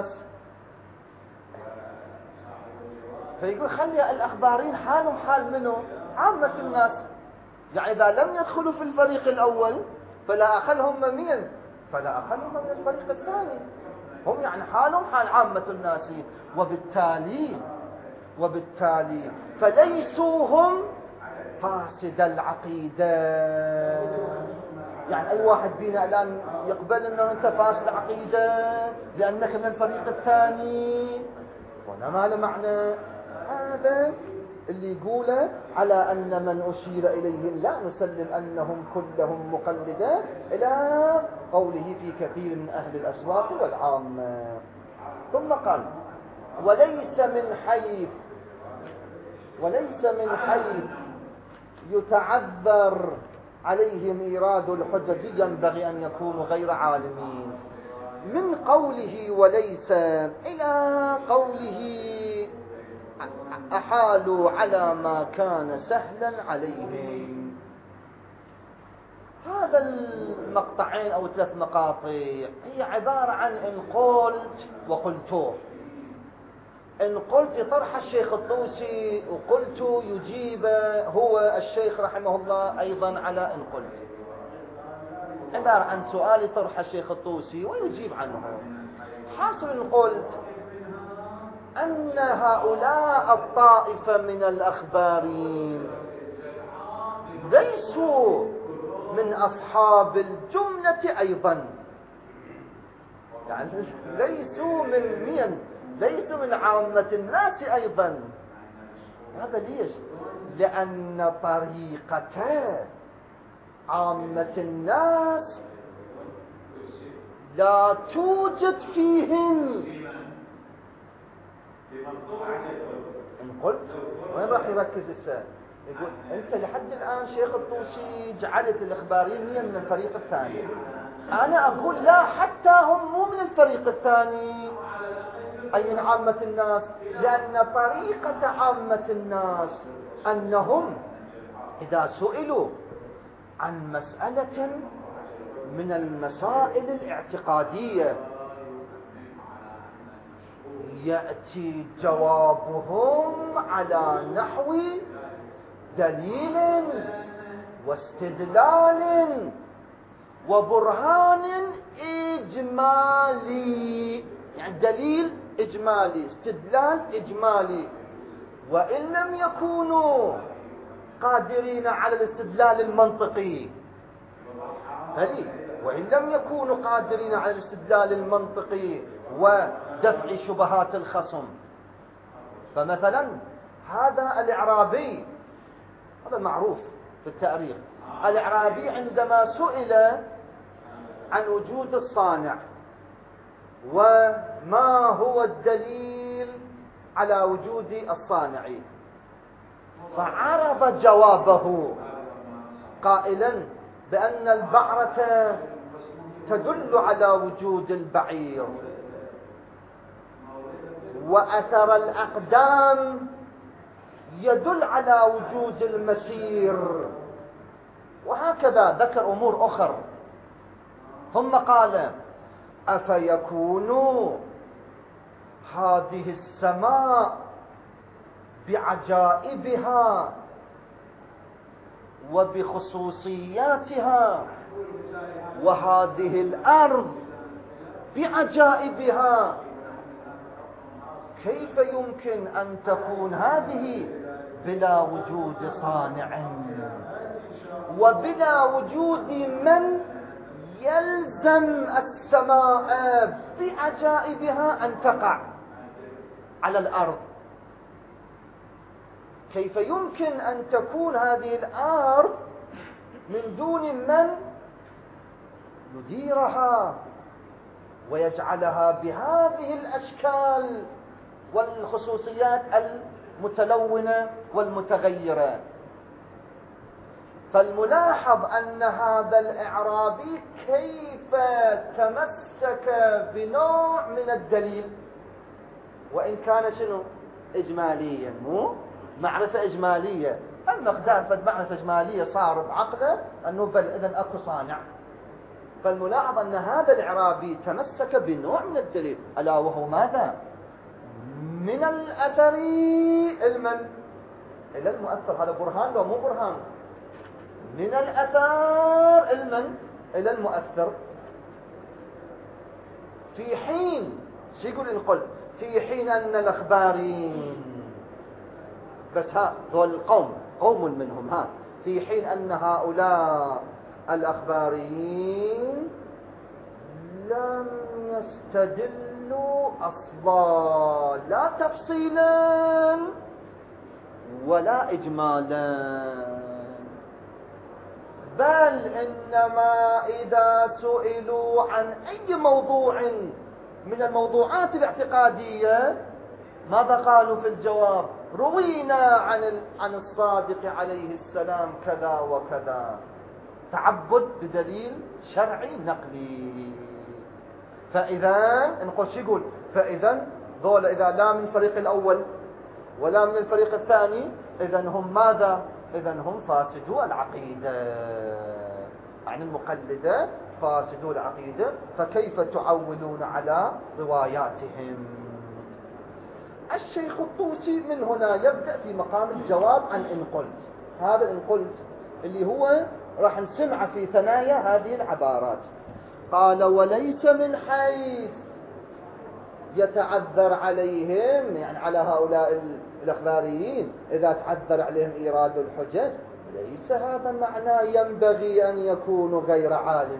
فيقول خلي الأخبارين حالهم حال منه عامة الناس، يعني إذا لم يدخلوا في الفريق الأول فلا أقلهم مين؟ فلا أقلهم من الفريق الثاني، هم يعني حالهم حال عامة الناس. وبالتالي وبالتالي فليسوا هم فاسد العقيدة. يعني أي واحد بينا الآن يقبل أنه أنت فاسد عقيدة لأنك من الفريق الثاني، ولا ما له معنى. هذا اللي يقوله على أن من أشير إليهم لا نسلم أنهم كلهم مقلدة، إلى قوله في كثير من أهل الأسواق والعامة. ثم قال وليس من حيث وليس من حيث يتعذر عليهم إيراد الحجج ينبغي أن يكونوا غير عالمين. من قوله وليس إلى قوله أحالوا على ما كان سهلا عليهم. هذا المقطعين أو ثلاث مقاطع هي عبارة عن إن قلت وقلت. إن قلت طرح الشيخ الطوسي وقلت يجيب هو الشيخ رحمه الله أيضا على إن قلت، عبارة عن سؤال طرح الشيخ الطوسي ويجيب عنه. حاصل إن قلت أن هؤلاء الطائفة من الأخباريين ليسوا من أصحاب الجملة أيضا، يعني ليسوا من مين؟ ليسوا من عامة الناس أيضا. هذا ليش؟ لأن طريقة عامة الناس لا توجد فيهم. إن قلت وين راح يركز السائل؟ يقول أنت لحد الآن شيخ الطوسي جعلت الإخباريين من الفريق الثاني، أنا أقول لا، حتى هم مو من الفريق الثاني أي من عامة الناس، لأن طريقة عامة الناس أنهم إذا سئلوا عن مسألة من المسائل الاعتقادية يأتي جوابهم على نحو دليل واستدلال وبرهان إجمالي، يعني دليل إجمالي، استدلال إجمالي. وإن لم يكونوا قادرين على الاستدلال المنطقي، هذه وإن لم يكونوا قادرين على الاستدلال المنطقي ودفع شبهات الخصم، فمثلا هذا الإعرابي، هذا معروف في التاريخ، الإعرابي عندما سئل عن وجود الصانع وما هو الدليل على وجود الصانع، فعرض جوابه قائلا بأن البعرة تدل على وجود البعير، وأثر الأقدام يدل على وجود المسير، وهكذا. هكذا ذكر أمور أخر. ثم قال أفيكون هذه السماء بعجائبها وبخصوصياتها وهذه الأرض بعجائبها، كيف يمكن أن تكون هذه بلا وجود صانع وبلا وجود من يلزم السماء بعجائبها أن تقع على الأرض؟ كيف يمكن أن تكون هذه الأرض من دون من يديرها ويجعلها بهذه الأشكال والخصوصيات المتلونة والمتغيرة؟ فالملاحظ أن هذا الإعرابي كيف تمسك بنوع من الدليل، وإن كان شنو إجماليا، مو معرفة إجمالية. المقدار فد معرفة إجمالية صار بعقله أنه بل إذن أكو صانع. فالملاحظ أن هذا الإعرابي تمسك بنوع من الدليل، ألا وهو ماذا؟ من الأثر المن إلى المؤثر. هذا برهان لو مو برهان؟ من الأثر المن إلى المؤثر. في حين شو يقول إن قلت في حين أن الأخبارين، بس ها ذول القوم قوم منهم، ها في حين أن هؤلاء الأخباريين لم يستدلوا أصلا لا تفصيلا ولا إجمالا، بل إنما إذا سئلوا عن أي موضوع من الموضوعات الاعتقادية ماذا قالوا في الجواب؟ روينا عن عن الصادق عليه السلام كذا وكذا، تعبد بدليل شرعي نقلي. فإذا نقول شو يقول؟ فإذا ذول إذا لا من الفريق الأول ولا من الفريق الثاني، إذا هم ماذا؟ إذا هم فاسدو العقيدة، يعني المقلدة فاسدو العقيدة، فكيف تعولون على رواياتهم؟ الشيخ الطوسي من هنا يبدأ في مقام الجواب عن إن قلت. هذا إن قلت اللي هو راح نسمع في ثنايا هذه العبارات. قال وليس من حيث يتعذر عليهم، يعني على هؤلاء الأخباريين إذا تعذر عليهم إيراد الحجج، ليس هذا معنى ينبغي أن يكونوا غير عالم.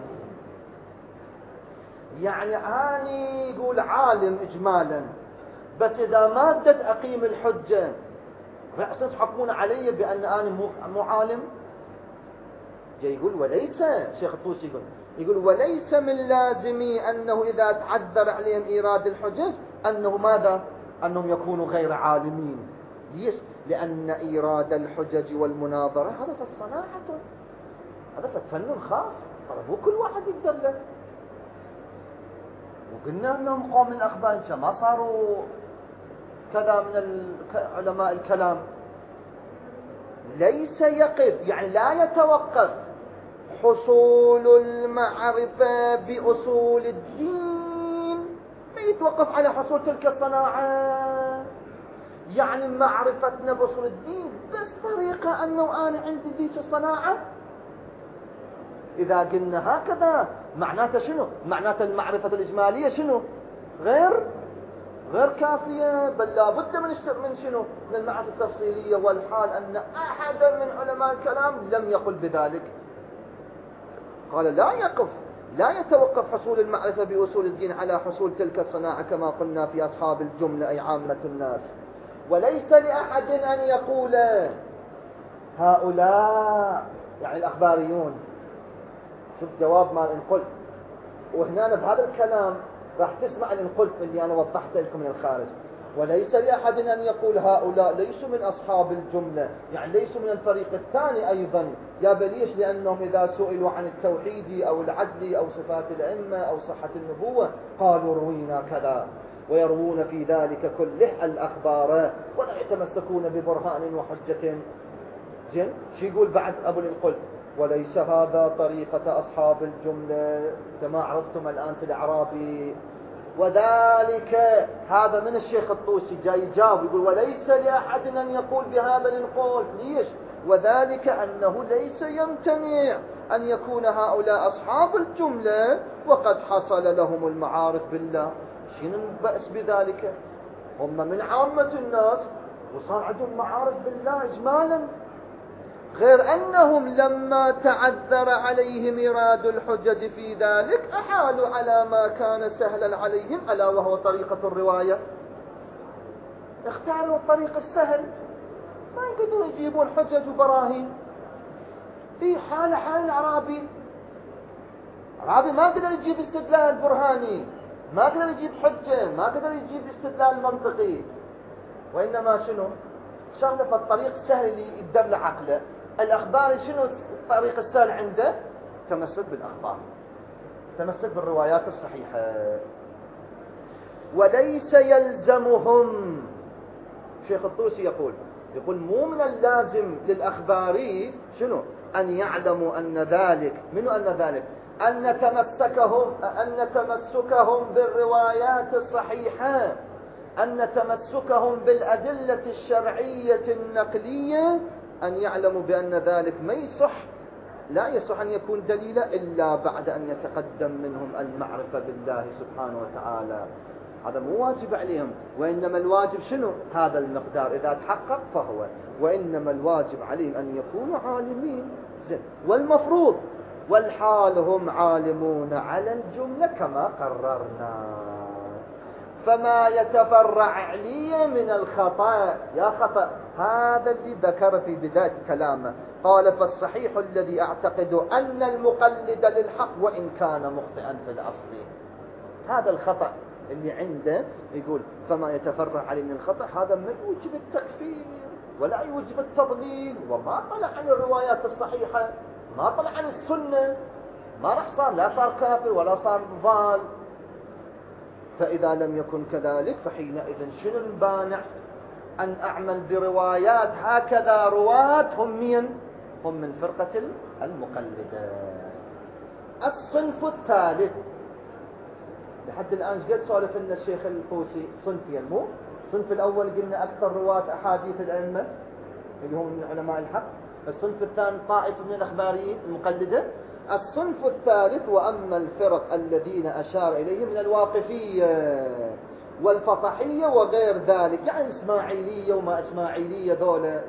يعني أني يقول عالم إجمالا، بس إذا ما بدت أقيم الحجة رأسا تحكمون علي بأن أنا مو, مو عالم. جاي يقول وليس، الشيخ الطوسي يقول يقول وليس من لازمي أنه إذا تعذر عليهم إيراد الحجج أنه ماذا؟ أنهم يكونوا غير عالمين. ليش؟ لأن إيراد الحجج والمناظرة هذا الصناعة، هذا فن خاص، مو كل واحد يقدر له. وقلنا أنهم قوم من الأخبار ما صاروا كذا من علماء الكلام. ليس يقف، يعني لا يتوقف حصول المعرفة بأصول الدين، ما يتوقف على حصول تلك الصناعة. يعني معرفتنا بأصول الدين بس طريقة أنه أنا عندي ذيك الصناعة. إذا قلنا هكذا معناته شنو؟ معناته المعرفة الإجمالية شنو؟ غير غير كافية، بل لابد من من شنو؟ من المعرفة التفصيلية. والحال أن أحدا من علماء الكلام لم يقل بذلك. قال لا يقف، لا يتوقف حصول المعرفة بأصول الدين على حصول تلك الصناعة كما قلنا في أصحاب الجملة أي عامة الناس. وليس لأحد أن يقول هؤلاء يعني الأخباريون. شوف جواب ما إن قلت، وهنا بهذا الكلام راح تسمع إن قلت اللي أنا وضحت لكم من الخارج. وليس لأحد أن يقول هؤلاء ليسوا من أصحاب الجملة، يعني ليسوا من الفريق الثاني أيضا. يا بليش؟ لأنهم إذا سئلوا عن التوحيد أو العدل أو صفات الأئمة أو صحة النبوة قالوا روينا كذا، ويروون في ذلك كله الأخبار ولا يتمسكون ببرهان وحجة. جن شو يقول بعد أبو القلت؟ وليس هذا طريقة أصحاب الجملة كما عرفتم الآن في الأعرابي. وذلك هذا من الشيخ الطوسي جاي يجاوب يقول وليس لأحد أن يقول بهذا القول. ليش؟ وذلك أنه ليس يمتنع أن يكون هؤلاء أصحاب الجملة وقد حصل لهم المعارف بالله. شنو البأس بذلك؟ هم من عامة الناس وصار عندهم معارف بالله إجمالا، غير أنهم لما تعذر عليهم إيراد الحجج في ذلك أحالوا على ما كان سهلا عليهم ألا وهو طريقة الرواية. اختاروا الطريق السهل، ما يقدروا يجيبون حجج وبراهين. في حال حال الأعرابي، الأعرابي ما قدر يجيب استدلال برهاني، ما قدر يجيب حجة، ما قدر يجيب استدلال منطقي، وإنما شنو شغله في الطريق السهل اللي يدبل عقله. الأخبار شنو الطريق السهل عنده؟ تمسك بالأخبار، تمسك بالروايات الصحيحة. وليس يلزمهم، شيخ الطوسي يقول يقول مو من اللازم للأخباري شنو أن يعلموا أن ذلك منو أن ذلك أن تمسكهم أن تمسكهم بالروايات الصحيحة أن تمسكهم بالأدلة الشرعية النقلية أن يعلموا بأن ذلك ما يصح، لا يصح أن يكون دليلا إلا بعد أن يتقدم منهم المعرفة بالله سبحانه وتعالى. هذا مو واجب عليهم، وإنما الواجب شنو؟ هذا المقدار إذا تحقق فهو، وإنما الواجب عليهم أن يكونوا عالمين. والمفروض والحال هم عالمون على الجملة كما قررنا، فما يتفرع عليه من الخطأ يا خطأ. هذا اللي ذكر في بداية كلامه، قال فالصحيح الذي أعتقد أن المقلد للحق وإن كان مخطئا في الأصل. هذا الخطأ اللي عنده يقول فما يتفرع عليه من الخطأ، هذا ما يوجب التكفير ولا يوجب التضليل، وما طلع عن الروايات الصحيحة، ما طلع عن السنة، ما راح صار لا صار كافر ولا صار ضال. فإذا لم يكن كذلك فحينئذ شنو المانع أن أعمل بروايات هكذا رواة هم مين؟ هم من فرقة المقلدة. الصنف الثالث لحد الآن قد سولف لنا الشيخ الطوسي صنفين، مو الصنف الأول قلنا أكثر رواة أحاديث الأئمة اللي هم من علماء الحق، الصنف الثاني طائفة من الأخباريين المقلدة، الصنف الثالث وأما الفرق الذين أشار إليهم من الواقفية والفطحية وغير ذلك، يعني إسماعيلية وما إسماعيلية ذولا.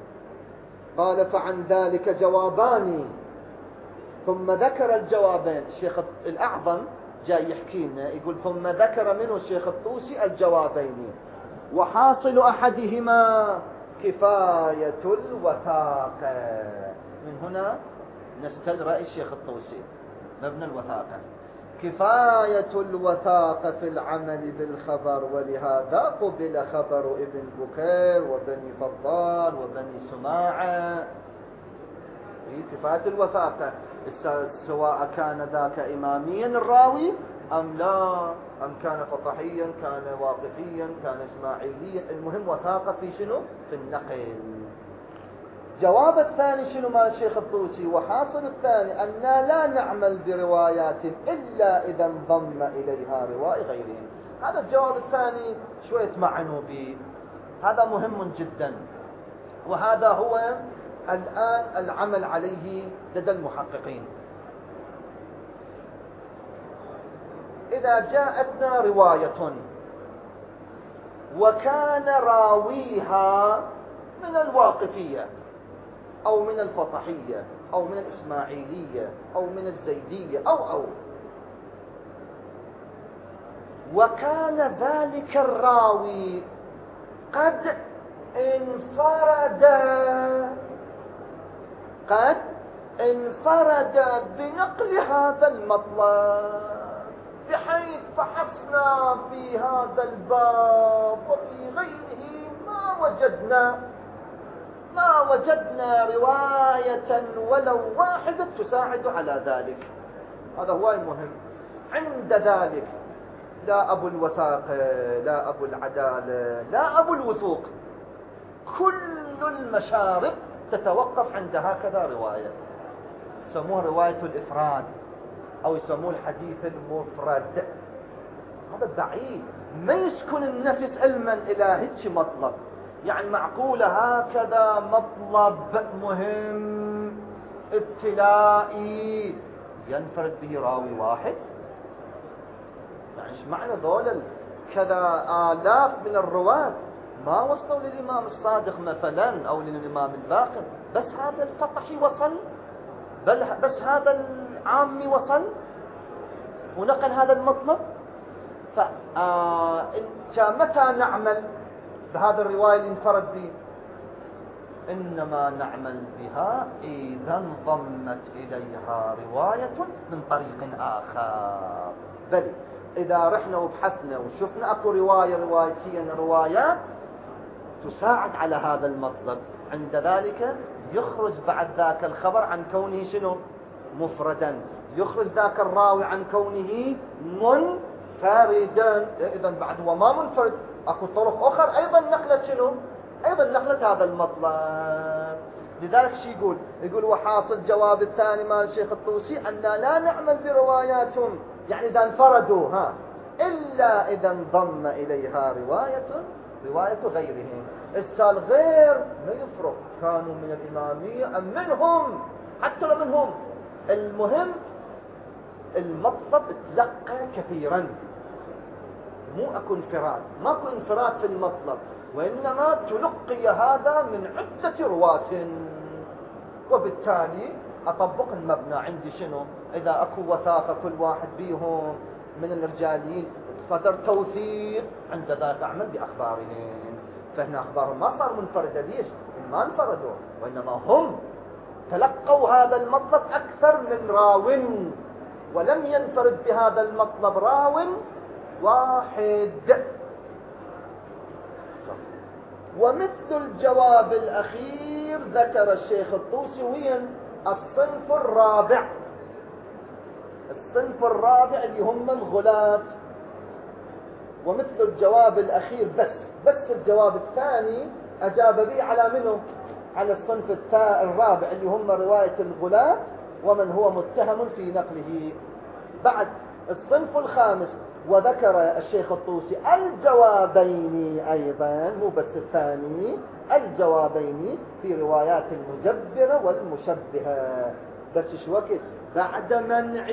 قال فعن ذلك جوابان، ثم ذكر الجوابين. الشيخ الأعظم جاي يحكي لنا يقول ثم ذكر منه الشيخ الطوسي الجوابين، وحاصل أحدهما كفاية الوثاقة. من هنا نستدرأ الشيخ الطوسي مبنى الوثاقة، كفاية الوثاقة في العمل بالخبر، ولهذا قبل خبر ابن بكير وبني فضال وبني سماعة. كفاية الوثاقة سواء كان ذاك إماميا الراوي أم لا، أم كان فطحيا، كان واقفيا، كان إسماعيليا، المهم وثاقة في شنو؟ في النقل. جواب الثاني شنو مال الشيخ الطوسي؟ وحاصل الثاني أننا لا نعمل بروايات إلا إذا انضم إليها رواية غيرهم. هذا الجواب الثاني شوية معنوا به، هذا مهم جدا، وهذا هو الآن العمل عليه لدى المحققين. إذا جاءتنا رواية وكان راويها من الواقفية أو من الفطحية أو من الإسماعيلية أو من الزيدية أو أو وكان ذلك الراوي قد انفرد قد انفرد بنقل هذا المطلب، بحيث فحصنا في هذا الباب وفي غيره ما وجدنا ما وجدنا رواية ولو واحدة تساعد على ذلك. هذا هو المهم. عند ذلك لا أبو الوثاقة، لا أبو العدالة، لا أبو الوثوق، كل المشارب تتوقف عند هكذا رواية. يسموه رواية الإفراد أو يسموه الحديث المفرد. هذا بعيد، ما يسكن النفس علما إلى هيك مطلب. يعني معقولة هكذا مطلب مهم ابتلائي ينفرد به راوي واحد؟ يعني ايش معنى ذول كذا آلاف من الرواة ما وصلوا للإمام الصادق مثلا أو للإمام الباقر، بس هذا الفطحي وصل، بل بس هذا العامي وصل ونقل هذا المطلب. فأنت متى نعمل بهذا الرواية اللي انفرد به؟ إنما نعمل بها إذا انضمت إليها رواية من طريق آخر. بل إذا رحنا وبحثنا وشفنا أكو رواية روايتين روايات تساعد على هذا المطلب، عند ذلك يخرج بعد ذاك الخبر عن كونه شنو؟ مفردا، يخرج ذاك الراوي عن كونه منفردا. إذن بعد هو ما منفرد، أكو طرق أخرى أيضا نقلت شنو؟ أيضا نقلت هذا المطلب. لذلك شي يقول؟ يقول وحاصل جواب الثاني مال الشيخ الطوسي أن لا نعمل برواياتهم، يعني إذا انفردوا ها إلا إذا انضم إليها رواية رواية غيرهم. السال غير ما يفرق كانوا من الإمامية أم منهم، حتى لو منهم، المهم المطلب تلقى كثيرا، مو أكو انفراد، ماكو انفراد في المطلب، وإنما تلقي هذا من عدة رواة. وبالتالي أطبق المبنى عندي شنو؟ إذا أكو وثاقة كل واحد بيهم من الرجالين صدر توثيق، عند ذلك أعمل بأخبارهم. فهنا أخبارهم ما صار منفردة، ليش؟ ما انفردوا، وإنما هم تلقوا هذا المطلب أكثر من راو، ولم ينفرد بهذا المطلب راو واحد. ومثل الجواب الأخير ذكر الشيخ الطوسي وين؟ الصنف الرابع، الصنف الرابع اللي هم الغلاة. ومثل الجواب الأخير بس بس الجواب الثاني أجاب به على منه؟ على الصنف الرابع اللي هم رواية الغلاة ومن هو متهم في نقله. بعد الصنف الخامس وذكر الشيخ الطوسي الجوابين أيضا، مو بس الثاني، الجوابين في روايات المجبرة والمشبهة. بس شو وقت؟ بعد منع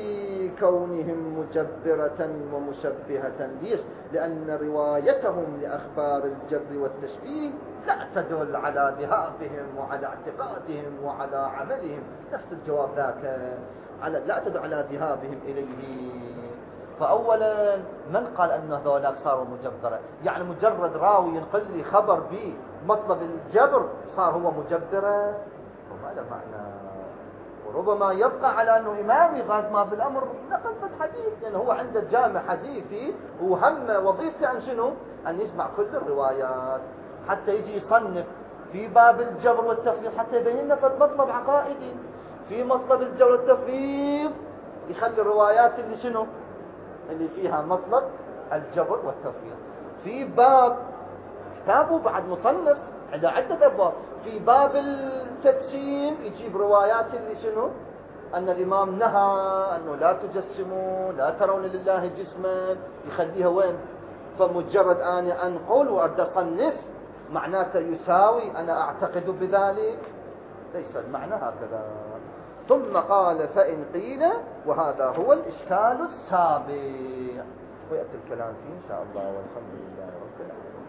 كونهم مجبرة ومشبهة. ليش؟ لأن روايتهم لأخبار الجبر والتشبيه لا تدل على ذهابهم وعلى اعتقادهم وعلى عملهم. نفس الجواب ذاك، على لا تدل على ذهابهم إليه. فأولا من قال أن هذولاك صاروا مجبرة؟ يعني مجرد راوي ينقل لي خبر به مطلب الجبر صار هو مجبرة؟ وما له معنى. وربما يبقى على أنه إمامي غاز ما بالأمر نقل في حديث، يعني هو عنده جامع حديثي وهم وظيفته أن شنو؟ أن يسمع كل الروايات حتى يجي يصنف في باب الجبر والتفويض، حتى يبين لنا مطلب عقائدي في مطلب الجبر والتفويض، يخلي الروايات اللي شنو؟ اللي فيها مطلب الجبر والتفويض. في باب كتابه بعد مصنف على عدة أبواب، في باب التجسيم يجيب روايات اللي شنو؟ أن الإمام نهى أنه لا تجسموا، لا ترون لله جسما، يخليها وين؟ فمجرد أنا أنقل وأرد أصنف معناته يساوي أنا أعتقد بذلك؟ ليس المعنى هكذا. ثم قال فإن قيل، وهذا هو الإشكال السابع، ويأتي الكلام فيه إن شاء الله، والحمد لله رب العالمين.